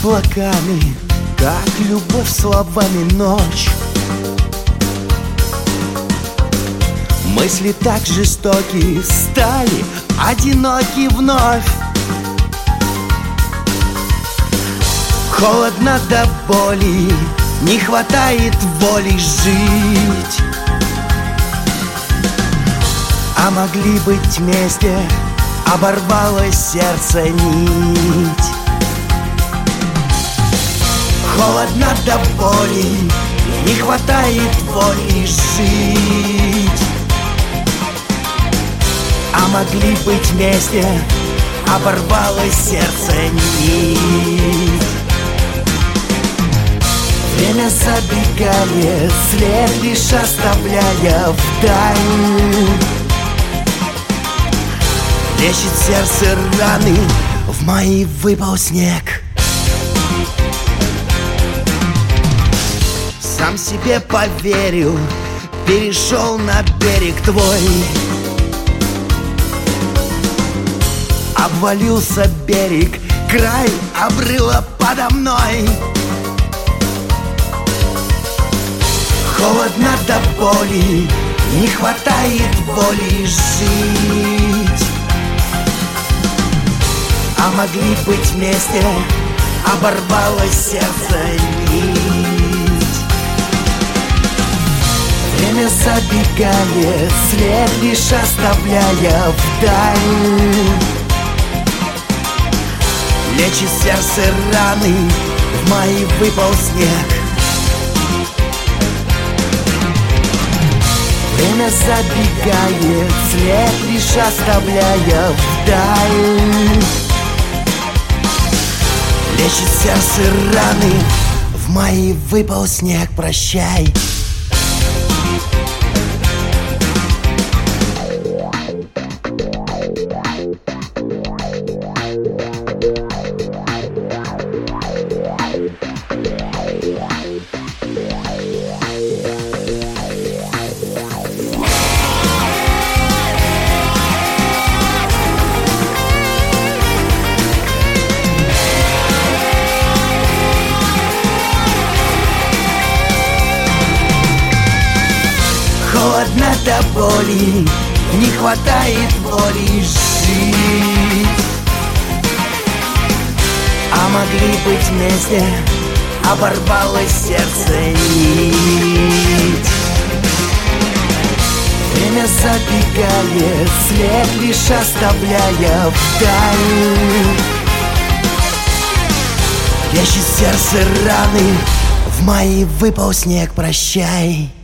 облаками, как любовь словами ночь. Мысли так жестоки стали, одиноки вновь. Холодно до боли, не хватает воли жить. А могли быть вместе, оборвалось сердце нить. Холодно до боли, не хватает воли жить. А могли быть вместе, оборвалось сердце нить. Время забегает, след лишь оставляя вдаль. Лечит сердце раны, в мои выпал снег. Сам себе поверил, перешел на берег твой. Обвалился берег, край обрыва подо мной. Холодно до боли, не хватает воли жить. А могли быть вместе, оборвалось сердце нить. Время забегает, след лишь оставляя вдаль. Лечит сердце раны, в мои выпал снег. Время забегает, след лишь оставляя вдаль. Лечит сердце раны, в мои выпал снег. Прощай. Холодно до боли, не хватает воли жить. А могли быть вместе, оборвалось сердце нить. Время забегает, след лишь оставляя вдаль. Лечит сердце раны, в мои выпал снег. Прощай.